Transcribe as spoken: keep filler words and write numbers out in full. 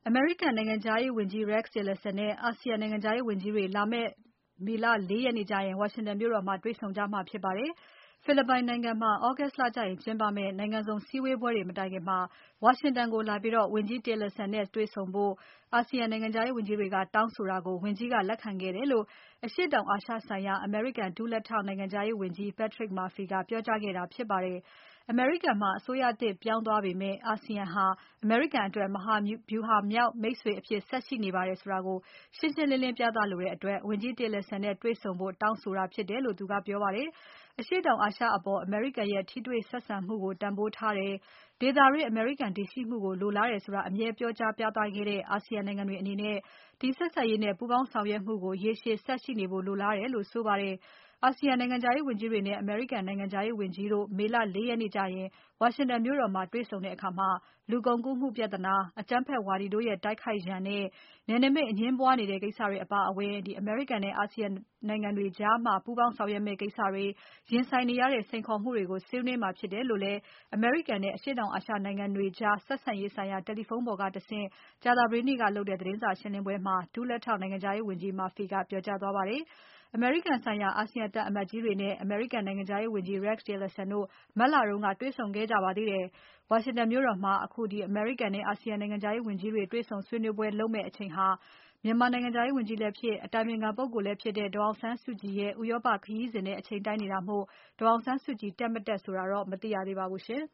အမေရိကန်နိုင်ငံခြားရေးဝန်ကြီး Rex Tillerson နဲ့ အာဆီယံနိုင်ငံခြားရေးဝန်ကြီးတွေ လာမယ့် မေလ ၄ ရက်နေ့ကျရင် ဝါရှင်တန်မြို့တော်မှာ တွေ့ဆုံကြမှာဖြစ်ပါတယ်။ ဖိလစ်ပိုင်နိုင်ငံမှာ August လကျရင်ကျင်းပမယ့် နိုင်ငံစုံစည်းဝေးပွဲတွေ မတိုင်ခင် ဝါရှင်တန်ကိုလာပြီး ဝန်ကြီး Tillerson နဲ့တွေ့ဆုံဖို့ အာဆီယံနိုင်ငံခြားရေးဝန်ကြီးတွေက တောင်းဆိုတာကို ဝန်ကြီးက လက်ခံခဲ့တယ်လို့ အရှေ့တောင်အာရှဆိုင်ရာ အမေရိကန် ဒုလက်ထောက်နိုင်ငံခြားရေးဝန်ကြီး Patrick Murphy ကပြောကြားခဲ့တာဖြစ်ပါတယ်။ အမေရိကန်မှာ အစိုးရသစ်ပြောင်းသွားပေမဲ့ အာဆီယံဟာ အမေရိကန်အတွက် မဟာဗြူဟာမြောက်မိတ်ဆွေအဖြစ် ဆက်ရှိနေပါတယ်ဆိုတာကို ရှင်းရှင်းလင်းလင်းပြသလိုတဲ့အတွက် ဝန်ကြီး Tillerson နဲ့တွေ့ဆုံဖို့ တောင်းဆိုတာဖြစ်တယ်လို့ သူကပြောပါတယ်။ အရှေ့တောင်အာရှအပေါ် အမေရိကန်ရဲ့ ထိတွေ့ဆက်ဆံမှုကို တန်ဖိုးထားတယ်။ ဒေသတွင်း အမေရိကန်တည်ရှိမှုကို လိုလားတယ်ဆိုတာ အမြဲပြောကြားပြသခဲ့တဲ့ အာဆီယံနိုင်ငံတွေအနေနဲ့ ဒီဆက်ဆံရေးနဲ့ ပူးပေါင်းဆောင်ရွက်မှုကို ရေရှည်ဆက်ရှိနေဖို့လိုလားတယ်လို့ဆိုပါတယ်။ အာဆီယံနိုင်ငံခြားရေးဝန်ကြီးတွေနဲ့ အမေရိကန်နိုင်ငံခြားရေးဝန်ကြီးတို့ မေလ ၄ ရက်နေ့ကျရင် ဝါရှင်တန်မြို့တော်မှာ တွေ့ဆုံတဲ့အခါ လူကုန်ကူးမှုပြဿနာ၊ အကြမ်းဖက်ဝါဒီတို့ရဲ့ တိုက်ခိုက်ရန်နဲ့ နယ်နိမိတ်အငြင်းပွားနေတဲ့ကိစ္စတွေအပါအဝင် အမေရိကန်နဲ့ အာဆီယံနိုင်ငံတွေကြား ပူးပေါင်းဆောင်ရွက်မယ့်ကိစ္စတွေ၊ ရင်ဆိုင်နေရတဲ့ စိန်ခေါ်မှုတွေကို ဆွေးနွေးမှာဖြစ်တယ်လို့လည်း အမေရိကန်နဲ့ အရှေ့တောင်အာရှနိုင်ငံတွေကြား ဆက်ဆံရေးဆိုင်ရာ တယ်လီဖုန်းပေါ်ကတဆင့် ကြာသပတေးနေ့ကလုပ်တဲ့ သတင်းစာရှင်းပွဲမှာ ဒုလက်ထောက်နိုင်ငံခြားရေးဝန်ကြီး Murphy ကပြောကြားသွားပါတယ်။ အမေရိကန်ဆိုင်ရာ အာဆီယံသံအမတ်ကြီးတွေနဲ့ အမေရိကန်နိုင်ငံခြားရေးဝန်ကြီး Rex Tillerson တို့ မတ်လတုန်းက တွေ့ဆုံခဲ့ကြပါသေးတယ်။ ဝါရှင်တန်မြို့တော်မှာ အခု အမေရိကန်နဲ့ အာဆီယံနိုင်ငံခြားရေးဝန်ကြီးတွေ တွေ့ဆုံဆွေးနွေးပွဲလုပ်မယ့်အချိန်ဟာ မြန်မာနိုင်ငံခြားရေးဝန်ကြီးလည်းဖြစ် အတိုင်ပင်ခံပုဂ္ဂိုလ်လည်းဖြစ်တဲ့ ဒေါ်အောင်ဆန်းစုကြည်ရဲ့ ဥရောပခရီးစဉ်နဲ့ အချိန်တိုက်နေတာမို့ ဒေါ်အောင်ဆန်းစုကြည် တက် မတက်ဆိုတာတော့ မသိရသေးပါဘူးရှင်